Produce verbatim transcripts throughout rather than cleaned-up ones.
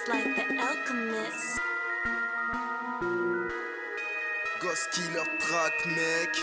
like the alchemist. Ghost Killer Track, mec.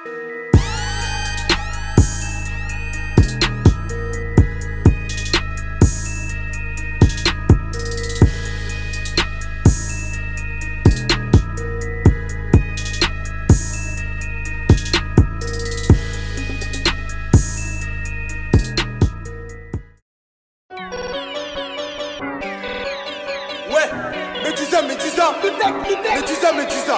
Médusa, Médusa, Médusa, Médusa.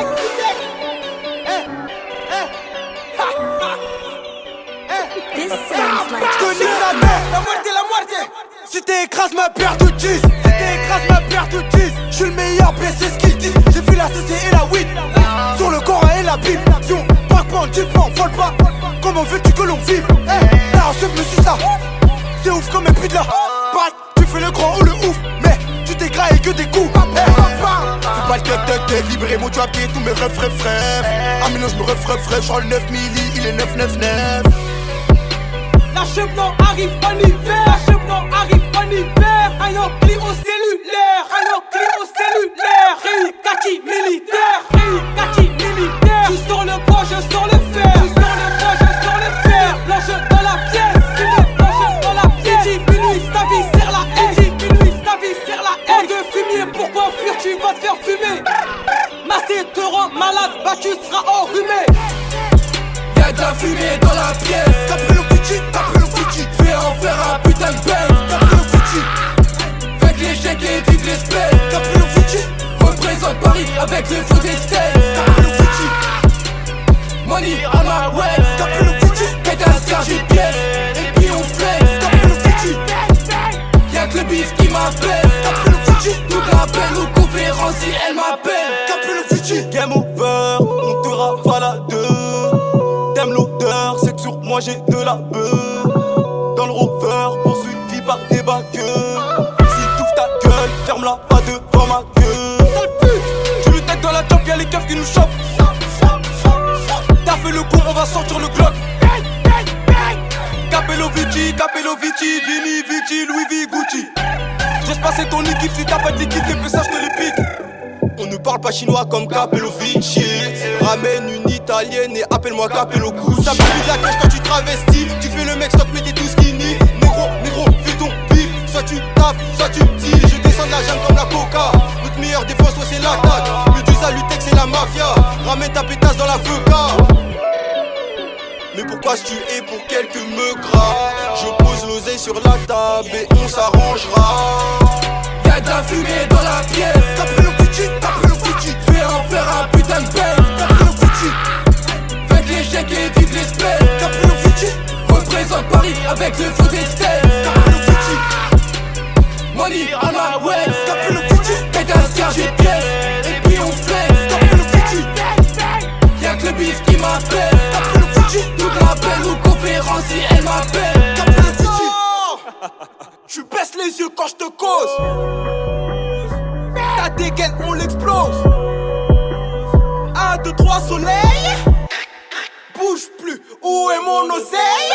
Eh, eh, ha, ha. Eh, This sounds like je te nique ta mère, la moitié, la moitié. Si t'écrases ma paire de dix, si t'écrases ma paire de dix, je suis le meilleur, B, c'est ce qu'ils disent. J'ai vu la C C et la weed, sur le Coran et la Bible. Si on braque pas, on dit pas, on vole pas. Comment veux-tu que l'on vive? Eh, là, on se me suce ça. C'est ouf comme un puits de la patte. Tu fais le grand ou le ouf, mais tu t'es graillé que des coups. Fais pas le duck duck duck, libéré mon job qui est tous mes refs refs refs. Ah mais non je me ref ref ref, genre le neuf milli, il est neuf neuf neuf. La chevron arrive en hiver, la chevron arrive en hiver. Un ancli au cellulaire, un ancli au cellulaire. Réu, kaki militaire, réu, kaki militaire. Tu sors le bois, je sors le fer. Tu sors le bois, je sors le fer. Blanche dans la pièce, tu me blanche dans la pièce. Diminue ta vie, serre la haine. Diminue ta vie, serre la haine. De fumier, pourquoi fuir, tu vas te faire fumer. Massé te rend malade, bah tu seras enrhumé. Y'a de la fumée dans la pièce. T'as le petit, t'as le petit. Fais en faire un putain de bête. T'as le petit. Faites les chèques et vive l'espèce. T'as le petit. Représente Paris avec le faux d'espèce. T'as le petit. Money à ma web. T'as le petit. Pète un scar, j'ai pièce. Et puis on flex. T'as le petit. Y'a que le bif qui m'appelle. T'as le petit. Toute la belle aux conférences si elle m'appelle. T'as le petit. Game over, on te rafale à deux. T'aimes l'odeur, c'est que sur moi j'ai de la beuh. Dans le rover, poursuivi par des bagueux. Si t'ouvres ta gueule, ferme-la pas devant ma queue. Sale pute, tu lui tête dans la top, y'a les keufs qui nous chopent. T'as fait le con, on va sortir le glock. Capello Vici, Capello Vici, Vini Vici, Louis V, Gucci. J'ai passé ton équipe, si t'as pas de liquide, tes messages je te les pique. On ne parle pas chinois comme Capello Vici. Ramène une italienne et appelle-moi Capello Gucci. Ça brûle de la cache quand tu travestis. Tu fais le mec stock mais t'es tout skinny. Négro, négro, fais ton bif. Soit tu tapes, soit tu tires. Je descends de la jambe comme la coca. Notre meilleure défense, ouais, c'est l'attaque. Medusa, Lutex, c'est la mafia. Ramène ta pétasse dans la feuca. Mais pourquoi se tuer pour quelques me gras? Je pose l'oseille sur la table et on s'arrangera. Y'a de la fumée dans la pièce. T'as pris le petit, t'as pris le petit. Fais en faire un putain de bête. T'as pris le petit. Faites les chèques et vive l'espèce. T'as pris le petit. Représente Paris avec le faux d'espèce. T'as pris le petit. Money à ma web. T'as pris le petit. Pète un scar, j'ai pièce. Et puis on flex. T'as pris le petit. Y'a que le bif qui m'appelle. T'as pris le petit. Toute la belle ou conférence si elle m'appelle. T'as pris le petit. Tu baisses les yeux quand je te cause. Ta dégaine, on l'explose. Un, deux, trois, soleil. Bouge plus, où est mon oseille?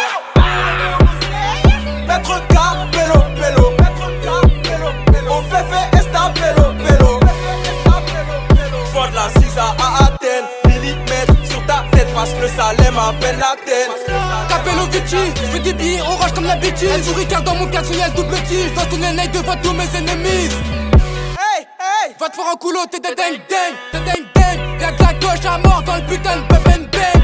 Maître Capello, Pello. On fait fait esta, Pello, Pello. J'vois de la six à Athènes. Millimètres sur ta tête parce que le Salem m'appelle la tête. Capello Vici, je fais des billets orange comme l'habitude. Elle sourit car dans mon caleçon y'a le double tige. Dans ton nez devant tous mes ennemis. Hey, hey. Va te faire un coulo, t'es des ding ding, t'es ding ding. Y'a que la gauche à mort dans le putain de bang bang bang.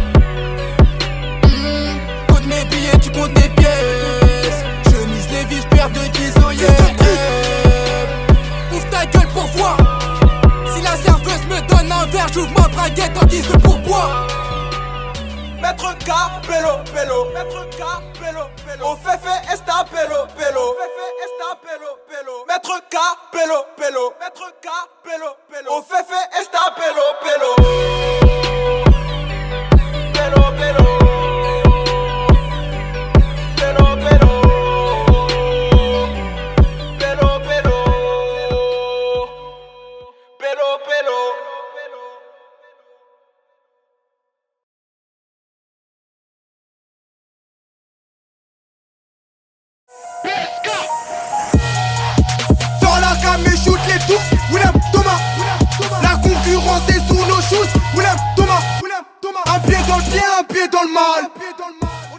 Mmh, compte mes billets, tu comptes mes pièces. Je mise les vies, j'perds de dix ans, yeah. Ouvre ta gueule pour voir. Si la serveuse me donne un verre, j'ouvre ma braguette en guise de pourboire. Maître Capello, Pello. Maître Capello, Pello. On fait fait esta, Pello, Pello. On fait fait esta, Pello, Pello. Maître Capello, Pello. Maître Capello, Pello. On fait fait esta, Pello, Pello. Pello, Pello. Pello, Pello. Pello, Pello. Pello, Pello. Yeah.